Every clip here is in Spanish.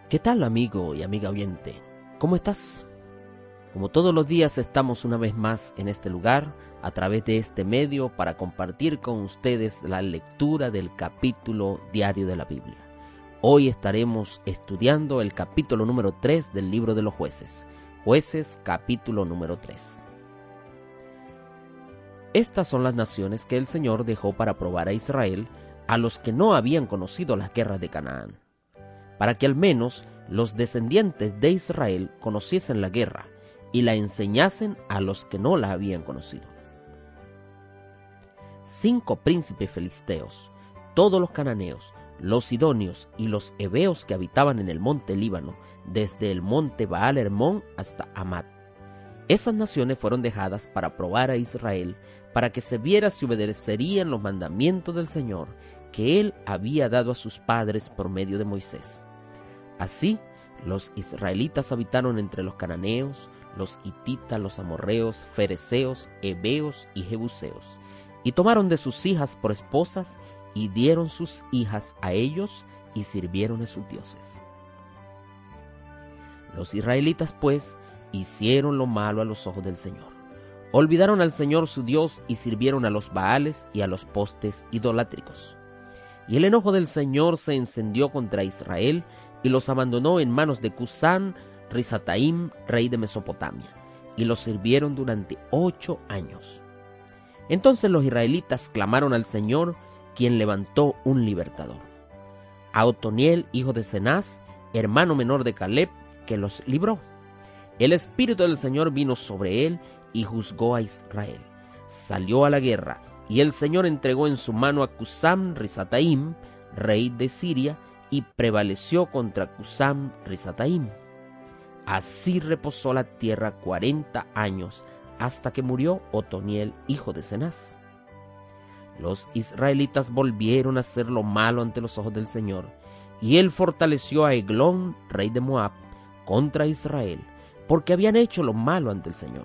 ¿Qué tal, amigo y amiga oyente? ¿Cómo estás? Como todos los días estamos una vez más en este lugar, a través de este medio, para compartir con ustedes la lectura del capítulo diario de la Biblia. Hoy estaremos estudiando el capítulo número 3 del libro de los Jueces. Jueces, capítulo número 3. Estas son las naciones que el Señor dejó para probar a Israel, a los que no habían conocido las guerras de Canaán, para que al menos los descendientes de Israel conociesen la guerra y la enseñasen a los que no la habían conocido. 5 príncipes filisteos, todos los cananeos, los sidonios y los heveos que habitaban en el monte Líbano, desde el monte Baal Hermón hasta Hamat. Esas naciones fueron dejadas para probar a Israel, para que se viera si obedecerían los mandamientos del Señor que Él había dado a sus padres por medio de Moisés. Así, los israelitas habitaron entre los cananeos, los hititas, los amorreos, fereceos, heveos y jebuseos, y tomaron de sus hijas por esposas, y dieron sus hijas a ellos, y sirvieron a sus dioses. Los israelitas, pues, hicieron lo malo a los ojos del Señor. Olvidaron al Señor su Dios, y sirvieron a los Baales y a los postes idolátricos. Y el enojo del Señor se encendió contra Israel, y los abandonó en manos de Cusán Risataim, rey de Mesopotamia, y los sirvieron durante 8 años. Entonces los israelitas clamaron al Señor, quien levantó un libertador, a Otoniel, hijo de Cenaz, hermano menor de Caleb, que los libró. El Espíritu del Señor vino sobre él y juzgó a Israel. Salió a la guerra, y el Señor entregó en su mano a Cusán Risataim, rey de Siria, y prevaleció contra Cusán Risataim. Así reposó la tierra 40 años, hasta que murió Otoniel, hijo de Cenaz. Los israelitas volvieron a hacer lo malo ante los ojos del Señor, y él fortaleció a Eglón, rey de Moab, contra Israel, porque habían hecho lo malo ante el Señor.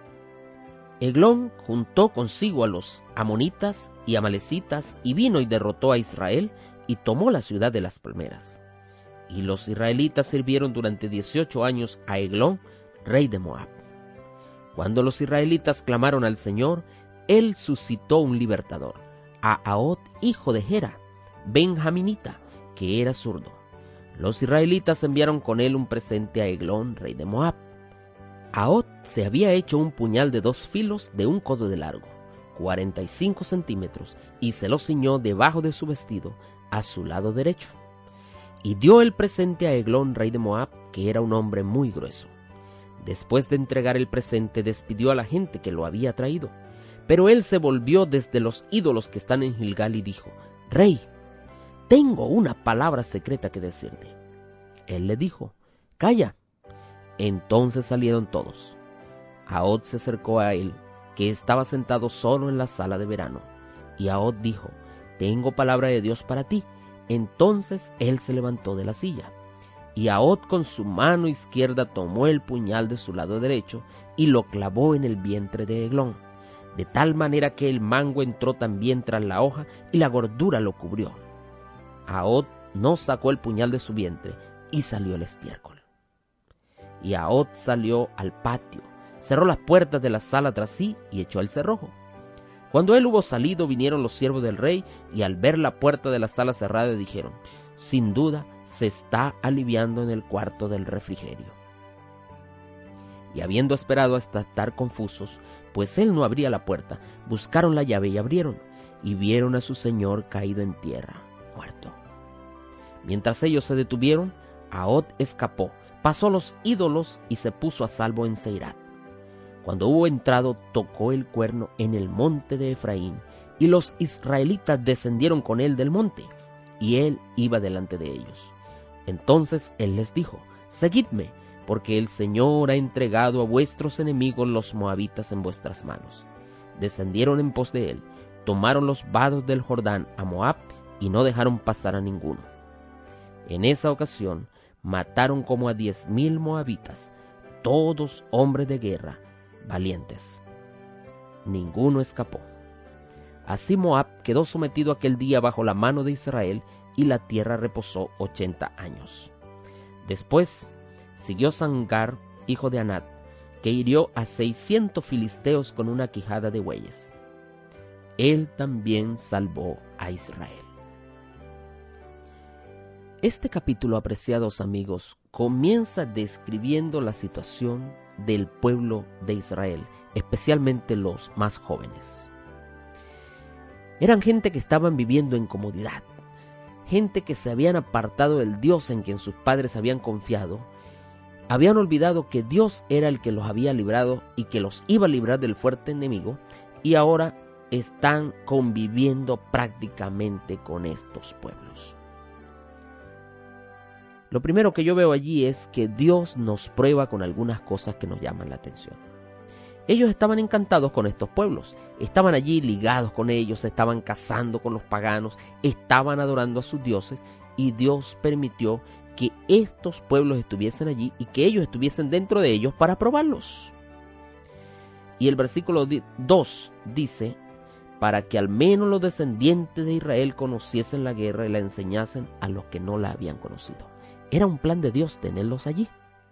Eglón juntó consigo a los amonitas y amalecitas, y vino y derrotó a Israel, y tomó la ciudad de las palmeras. Y los israelitas sirvieron durante 18 años a Eglón, rey de Moab. Cuando los israelitas clamaron al Señor, él suscitó un libertador, a Ahod, hijo de Gera, benjaminita, que era zurdo. Los israelitas enviaron con él un presente a Eglón, rey de Moab. Ahod se había hecho un puñal de 2 filos de un codo de largo, 45 centímetros, y se lo ciñó debajo de su vestido, a su lado derecho. Y dio el presente a Eglón, rey de Moab, que era un hombre muy grueso. Después de entregar el presente, despidió a la gente que lo había traído. Pero él se volvió desde los ídolos que están en Gilgal y dijo: «Rey, tengo una palabra secreta que decirte». Él le dijo: «Calla». Entonces salieron todos. Ahod se acercó a él, que estaba sentado solo en la sala de verano. Y Ahod dijo: «Tengo palabra de Dios para ti». Entonces él se levantó de la silla. Y Ahod con su mano izquierda tomó el puñal de su lado derecho y lo clavó en el vientre de Eglón, de tal manera que el mango entró también tras la hoja y la gordura lo cubrió. Ahod no sacó el puñal de su vientre y salió el estiércol. Y Ahod salió al patio, cerró las puertas de la sala tras sí y echó el cerrojo. Cuando él hubo salido, vinieron los siervos del rey, y al ver la puerta de la sala cerrada dijeron: «Sin duda se está aliviando en el cuarto del refrigerio». Y habiendo esperado hasta estar confusos, pues él no abría la puerta, buscaron la llave y abrieron, y vieron a su señor caído en tierra, muerto. Mientras ellos se detuvieron, Ahod escapó, pasó los ídolos y se puso a salvo en Seirat. Cuando hubo entrado, tocó el cuerno en el monte de Efraín, y los israelitas descendieron con él del monte, y él iba delante de ellos. Entonces él les dijo: «Seguidme, porque el Señor ha entregado a vuestros enemigos los moabitas en vuestras manos». Descendieron en pos de él, tomaron los vados del Jordán a Moab, y no dejaron pasar a ninguno. En esa ocasión mataron como a 10,000 moabitas, todos hombres de guerra, valientes. Ninguno escapó. Así Moab quedó sometido aquel día bajo la mano de Israel, y la tierra reposó 80 años. Después siguió Sangar, hijo de Anat, que hirió a 600 filisteos con una quijada de bueyes. Él también salvó a Israel. Este capítulo, apreciados amigos, comienza describiendo la situación del pueblo de Israel, especialmente los más jóvenes. Eran gente que estaban viviendo en comodidad, gente que se habían apartado del Dios en quien sus padres habían confiado, habían olvidado que Dios era el que los había librado y que los iba a librar del fuerte enemigo, y ahora están conviviendo prácticamente con estos pueblos. Lo primero que yo veo allí es que Dios nos prueba con algunas cosas que nos llaman la atención. Ellos estaban encantados con estos pueblos, estaban allí ligados con ellos, estaban cazando con los paganos, estaban adorando a sus dioses, y Dios permitió que estos pueblos estuviesen allí y que ellos estuviesen dentro de ellos para probarlos. Y el versículo 2 dice: para que al menos los descendientes de Israel conociesen la guerra y la enseñasen a los que no la habían conocido. Era un plan de Dios tenerlos allí.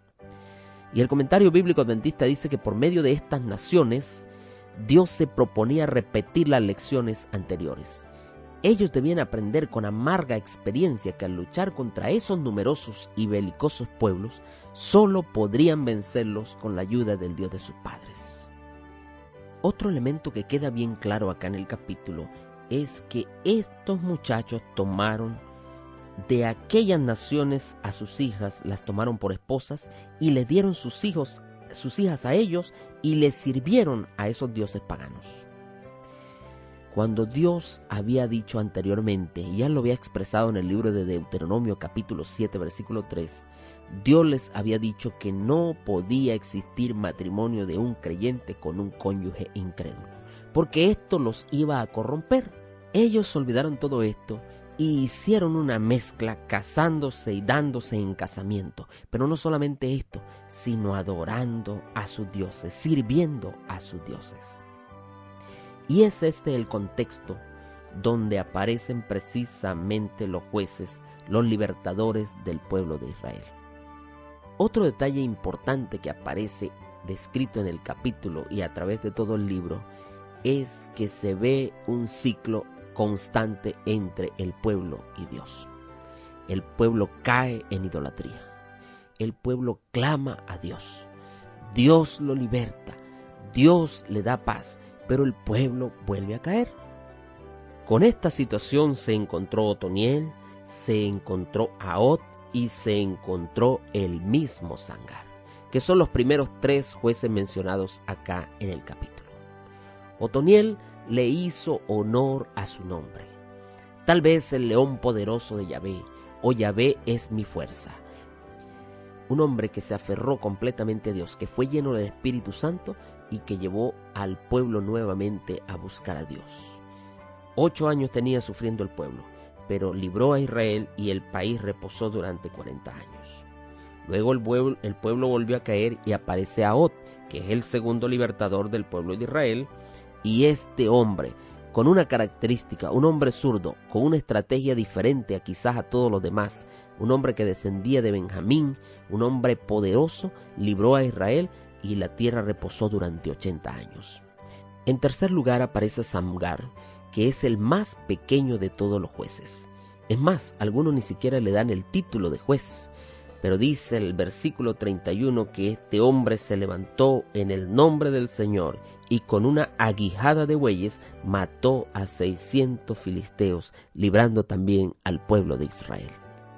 Y el comentario bíblico adventista dice que por medio de estas naciones, Dios se proponía repetir las lecciones anteriores. Ellos debían aprender con amarga experiencia que al luchar contra esos numerosos y belicosos pueblos, solo podrían vencerlos con la ayuda del Dios de sus padres. Otro elemento que queda bien claro acá en el capítulo es que estos muchachos tomaron de aquellas naciones a sus hijas, las tomaron por esposas y les dieron sus hijas a ellos y les sirvieron a esos dioses paganos. Cuando Dios había dicho anteriormente, y ya lo había expresado en el libro de Deuteronomio capítulo 7 versículo 3, Dios les había dicho que no podía existir matrimonio de un creyente con un cónyuge incrédulo, porque esto los iba a corromper. Ellos olvidaron todo esto y hicieron una mezcla, casándose y dándose en casamiento. Pero no solamente esto, sino adorando a sus dioses, sirviendo a sus dioses. Y es este el contexto donde aparecen precisamente los jueces, los libertadores del pueblo de Israel. Otro detalle importante que aparece descrito en el capítulo y a través de todo el libro es que se ve un ciclo constante entre el pueblo y Dios. El pueblo cae en idolatría. El pueblo clama a Dios. Dios lo liberta. Dios le da paz, pero el pueblo vuelve a caer. Con esta situación se encontró Otoniel, se encontró Ahot y se encontró el mismo Sangar, que son los primeros 3 jueces mencionados acá en el capítulo. Otoniel le hizo honor a su nombre. Tal vez el león poderoso de Yahvé, o Yahvé es mi fuerza. Un hombre que se aferró completamente a Dios, que fue lleno del Espíritu Santo y que llevó al pueblo nuevamente a buscar a Dios. 8 años tenía sufriendo el pueblo, pero libró a Israel y el país reposó durante 40 años. Luego el pueblo volvió a caer y aparece Ahot, que es el segundo libertador del pueblo de Israel. Y este hombre, con una característica, un hombre zurdo, con una estrategia diferente a quizás a todos los demás, un hombre que descendía de Benjamín, un hombre poderoso, libró a Israel y la tierra reposó durante 80 años. En tercer lugar aparece Sangar, que es el más pequeño de todos los jueces. Es más, algunos ni siquiera le dan el título de juez. Pero dice el versículo 31 que este hombre se levantó en el nombre del Señor y con una aguijada de bueyes mató a 600 filisteos, librando también al pueblo de Israel.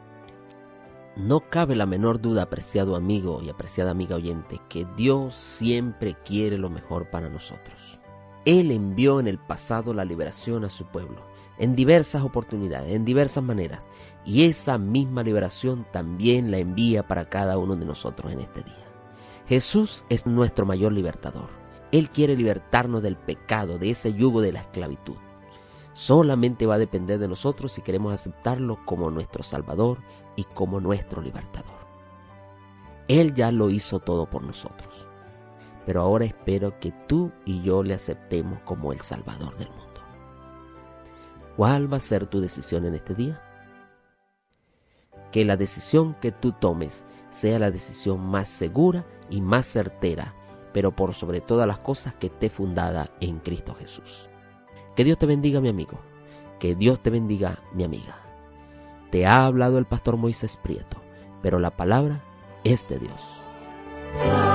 No cabe la menor duda, apreciado amigo y apreciada amiga oyente, que Dios siempre quiere lo mejor para nosotros. Él envió en el pasado la liberación a su pueblo, en diversas oportunidades, en diversas maneras, y esa misma liberación también la envía para cada uno de nosotros en este día. Jesús es nuestro mayor libertador. Él quiere libertarnos del pecado, de ese yugo de la esclavitud. Solamente va a depender de nosotros si queremos aceptarlo como nuestro Salvador y como nuestro libertador. Él ya lo hizo todo por nosotros, pero ahora espero que tú y yo le aceptemos como el Salvador del mundo. ¿Cuál va a ser tu decisión en este día? que la decisión que tú tomes sea la decisión más segura y más certera, pero por sobre todas las cosas que esté fundada en Cristo Jesús. Que Dios te bendiga, mi amigo. Que Dios te bendiga, mi amiga. Te ha hablado el pastor Moisés Prieto, pero la palabra es de Dios.